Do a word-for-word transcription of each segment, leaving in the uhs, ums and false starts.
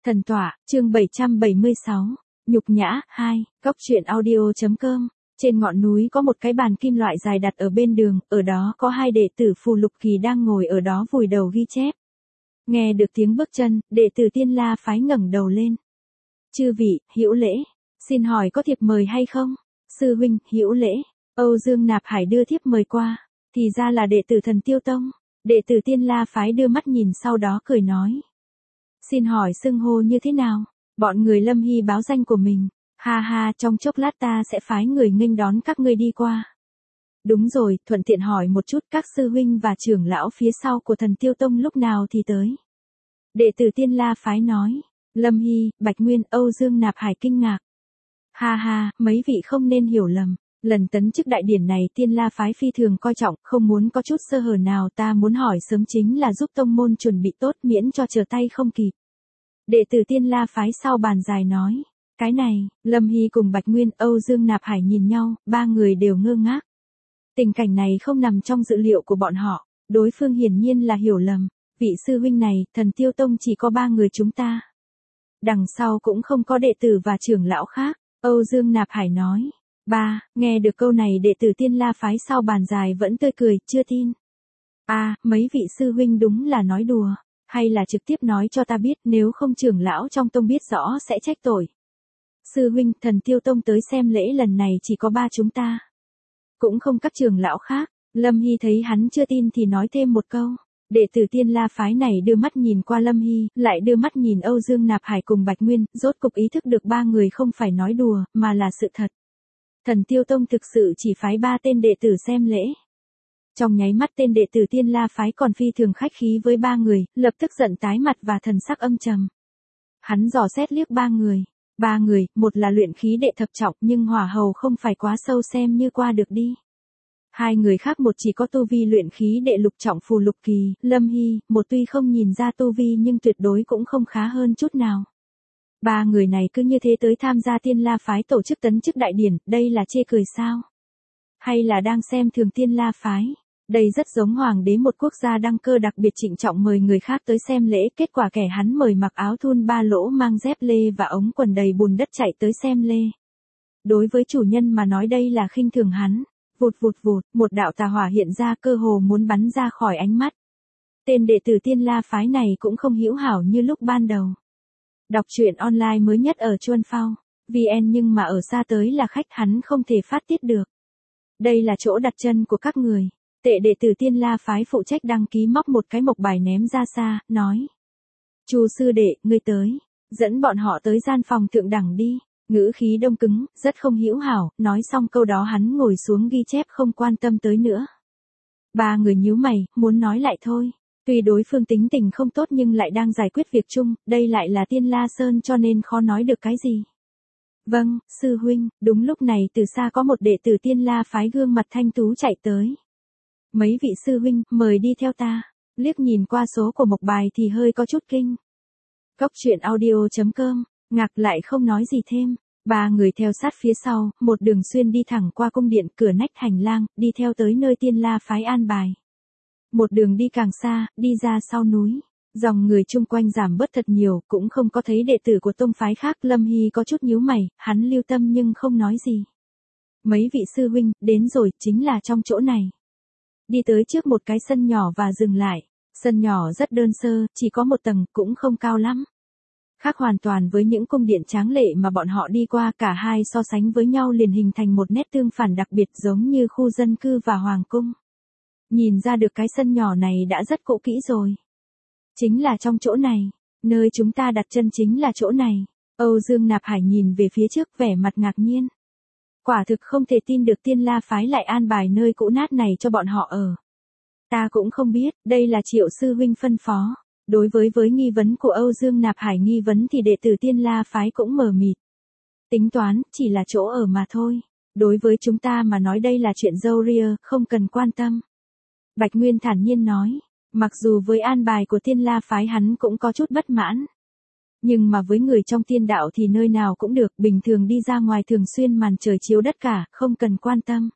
Thần tọa, chương bảy trăm bảy mươi sáu, nhục nhã, hai, góc truyện audio.com. Trên ngọn núi có một cái bàn kim loại dài đặt ở bên đường, ở đó có hai đệ tử Phù Lục Kỳ đang ngồi ở đó vùi đầu ghi chép. Nghe được tiếng bước chân, đệ tử Tiên La phái ngẩng đầu lên. Chư vị, hữu lễ, xin hỏi có thiệp mời hay không? Sư huynh, hữu lễ. Âu Dương Nạp Hải đưa thiếp mời qua, thì ra là đệ tử Thần Tiêu Tông. Đệ tử Tiên La phái đưa mắt nhìn sau đó cười nói. Xin hỏi xưng hô như thế nào? Bọn người Lâm Hy báo danh của mình. Ha ha, trong chốc lát ta sẽ phái người nghênh đón các ngươi đi qua. Đúng rồi, thuận tiện hỏi một chút các sư huynh và trưởng lão phía sau của Thần Tiêu Tông lúc nào thì tới. Đệ tử Tiên La phái nói. Lâm Hy, Bạch Nguyên, Âu Dương Nạp Hải kinh ngạc. Ha ha, mấy vị không nên hiểu lầm. Lần tấn chức đại điển này Tiên La phái phi thường coi trọng, không muốn có chút sơ hở nào, ta muốn hỏi sớm chính là giúp tông môn chuẩn bị tốt miễn cho trở tay không kịp. Đệ tử Tiên La phái sau bàn dài nói. Cái này, Lâm Hy cùng Bạch Nguyên, Âu Dương Nạp Hải nhìn nhau, ba người đều ngơ ngác. Tình cảnh này không nằm trong dự liệu của bọn họ, đối phương hiển nhiên là hiểu lầm. Vị sư huynh này, Thần Tiêu Tông chỉ có ba người chúng ta. Đằng sau cũng không có đệ tử và trưởng lão khác, Âu Dương Nạp Hải nói. Ba, nghe được câu này đệ tử Tiên La phái sau bàn dài vẫn tươi cười, chưa tin. À, mấy vị sư huynh đúng là nói đùa, hay là trực tiếp nói cho ta biết, nếu không trưởng lão trong tông biết rõ sẽ trách tội. Sư huynh, Thần Tiêu Tông tới xem lễ lần này chỉ có ba chúng ta. Cũng không các trưởng lão khác. Lâm Hy thấy hắn chưa tin thì nói thêm một câu. Đệ tử Tiên La phái này đưa mắt nhìn qua Lâm Hy, lại đưa mắt nhìn Âu Dương Nạp Hải cùng Bạch Nguyên, rốt cục ý thức được ba người không phải nói đùa, mà là sự thật. Thần Tiêu Tông thực sự chỉ phái ba tên đệ tử xem lễ. Trong nháy mắt tên đệ tử Tiên La phái còn phi thường khách khí với ba người, lập tức giận tái mặt và thần sắc âm trầm. Hắn dò xét liếc ba người. Ba người, một là luyện khí đệ thập trọng nhưng hỏa hầu không phải quá sâu xem như qua được đi. Hai người khác một chỉ có tu vi luyện khí đệ lục trọng Phù Lục Kỳ, Lâm Hy, một tuy không nhìn ra tu vi nhưng tuyệt đối cũng không khá hơn chút nào. Ba người này cứ như thế tới tham gia Tiên La phái tổ chức tấn chức đại điển, đây là chê cười sao? Hay là đang xem thường Tiên La phái? Đây rất giống hoàng đế một quốc gia đăng cơ đặc biệt trịnh trọng mời người khác tới xem lễ, kết quả kẻ hắn mời mặc áo thun ba lỗ mang dép lê và ống quần đầy bùn đất chạy tới xem lễ. Đối với chủ nhân mà nói đây là khinh thường hắn. Vụt vụt vụt, một đạo tà hỏa hiện ra cơ hồ muốn bắn ra khỏi ánh mắt. Tên đệ tử Tiên La phái này cũng không hữu hảo như lúc ban đầu. Đọc truyện online mới nhất ở Chuan Phao vê en nhưng mà ở xa tới là khách hắn không thể phát tiết được. Đây là chỗ đặt chân của các người. Tệ đệ tử Tiên La phái phụ trách đăng ký móc một cái mộc bài ném ra xa, nói. Chu sư đệ, ngươi tới. Dẫn bọn họ tới gian phòng thượng đẳng đi. Ngữ khí đông cứng, rất không hữu hảo, nói xong câu đó hắn ngồi xuống ghi chép không quan tâm tới nữa. Ba người nhíu mày, muốn nói lại thôi. Tuy đối phương tính tình không tốt nhưng lại đang giải quyết việc chung, đây lại là Tiên La Sơn cho nên khó nói được cái gì. Vâng, sư huynh, đúng lúc này từ xa có một đệ tử Tiên La phái gương mặt thanh tú chạy tới. Mấy vị sư huynh, mời đi theo ta. Liếc nhìn qua số của mộc bài thì hơi có chút kinh. Góc truyện audio.com, ngạc lại không nói gì thêm. Ba người theo sát phía sau, một đường xuyên đi thẳng qua cung điện cửa nách hành lang, đi theo tới nơi Tiên La phái an bài. Một đường đi càng xa, đi ra sau núi. Dòng người chung quanh giảm bớt thật nhiều, cũng không có thấy đệ tử của tông phái khác. Lâm Hy có chút nhíu mày, hắn lưu tâm nhưng không nói gì. Mấy vị sư huynh, đến rồi, chính là trong chỗ này. Đi tới trước một cái sân nhỏ và dừng lại. Sân nhỏ rất đơn sơ, chỉ có một tầng, cũng không cao lắm. Khác hoàn toàn với những cung điện tráng lệ mà bọn họ đi qua, cả hai so sánh với nhau liền hình thành một nét tương phản đặc biệt giống như khu dân cư và hoàng cung. Nhìn ra được cái sân nhỏ này đã rất cũ kỹ rồi. Chính là trong chỗ này, nơi chúng ta đặt chân chính là chỗ này. Âu Dương Nạp Hải nhìn về phía trước vẻ mặt ngạc nhiên. Quả thực không thể tin được Tiên La phái lại an bài nơi cũ nát này cho bọn họ ở. Ta cũng không biết, đây là Triệu sư huynh phân phó. Đối với với nghi vấn của Âu Dương Nạp Hải nghi vấn thì đệ tử Tiên La phái cũng mờ mịt. Tính toán, chỉ là chỗ ở mà thôi. Đối với chúng ta mà nói đây là chuyện râu ria, không cần quan tâm. Bạch Nguyên thản nhiên nói, mặc dù với an bài của Tiên La phái hắn cũng có chút bất mãn. Nhưng mà với người trong tiên đạo thì nơi nào cũng được, bình thường đi ra ngoài thường xuyên màn trời chiếu đất cả, không cần quan tâm.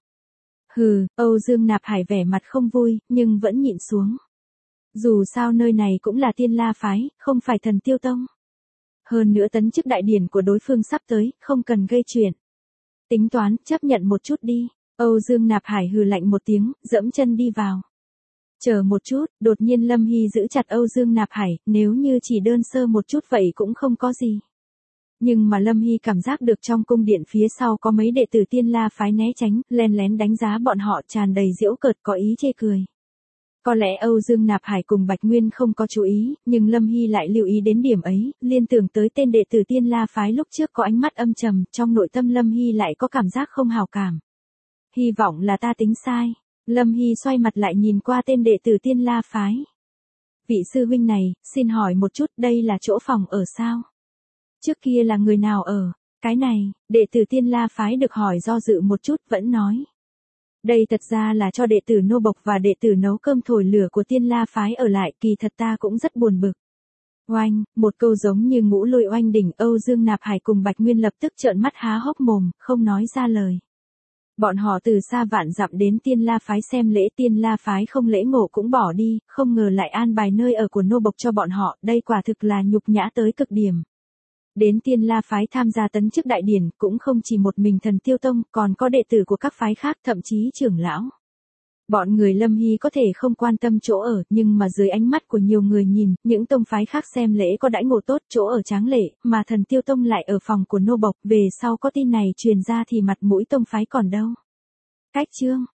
Hừ, Âu Dương Nạp Hải vẻ mặt không vui, nhưng vẫn nhịn xuống. Dù sao nơi này cũng là Tiên La phái, không phải Thần Tiêu Tông. Hơn nữa tấn chức đại điển của đối phương sắp tới, không cần gây chuyện. Tính toán, chấp nhận một chút đi. Âu Dương Nạp Hải hừ lạnh một tiếng, dẫm chân đi vào. Chờ một chút, đột nhiên Lâm Hy giữ chặt Âu Dương Nạp Hải, nếu như chỉ đơn sơ một chút vậy cũng không có gì. Nhưng mà Lâm Hy cảm giác được trong cung điện phía sau có mấy đệ tử Tiên La phái né tránh, len lén đánh giá bọn họ tràn đầy giễu cợt có ý chê cười. Có lẽ Âu Dương Nạp Hải cùng Bạch Nguyên không có chú ý, nhưng Lâm Hy lại lưu ý đến điểm ấy, liên tưởng tới tên đệ tử Tiên La phái lúc trước có ánh mắt âm trầm, trong nội tâm Lâm Hy lại có cảm giác không hào cảm. Hy vọng là ta tính sai. Lâm Hy xoay mặt lại nhìn qua tên đệ tử Tiên La phái. Vị sư huynh này, xin hỏi một chút, đây là chỗ phòng ở sao? Trước kia là người nào ở? Cái này, đệ tử Tiên La phái được hỏi do dự một chút vẫn nói. Đây thật ra là cho đệ tử nô bộc và đệ tử nấu cơm thổi lửa của Tiên La phái ở lại, kỳ thật ta cũng rất buồn bực. Oanh, một câu giống như ngũ lôi oanh đỉnh. Âu Dương Nạp Hải cùng Bạch Nguyên lập tức trợn mắt há hốc mồm, không nói ra lời. Bọn họ từ xa vạn dặm đến Tiên La phái xem lễ, Tiên La phái không lễ ngộ cũng bỏ đi, không ngờ lại an bài nơi ở của nô bộc cho bọn họ, đây quả thực là nhục nhã tới cực điểm. Đến Tiên La phái tham gia tấn chức đại điển, cũng không chỉ một mình Thần Tiêu Tông, còn có đệ tử của các phái khác, thậm chí trưởng lão. Bọn người Lâm Hy có thể không quan tâm chỗ ở, nhưng mà dưới ánh mắt của nhiều người nhìn, những tông phái khác xem lễ có đãi ngộ tốt, chỗ ở tráng lệ, mà Thần Tiêu Tông lại ở phòng của nô bộc, về sau có tin này truyền ra thì mặt mũi tông phái còn đâu. Cách chương